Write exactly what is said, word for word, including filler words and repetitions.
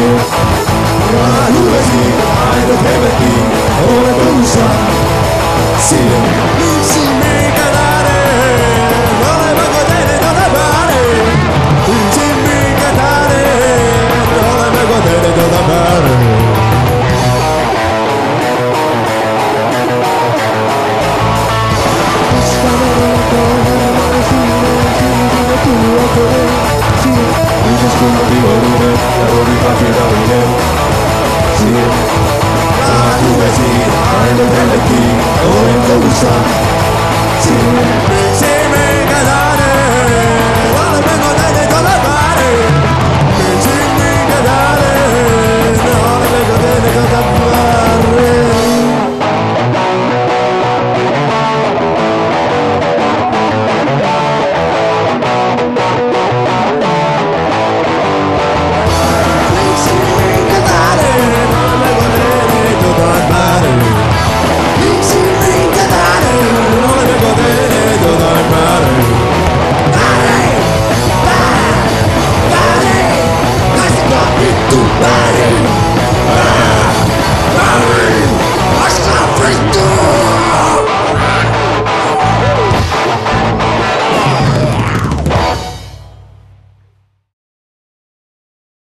Ma tu vedi, hai lo che vedi, ora tu sai. Sì, si mi cadere, non le va godere, non le pare. Si mi cadere, non le va godere, non le pare. I don't have a key, oh, and go inside. See me, see me.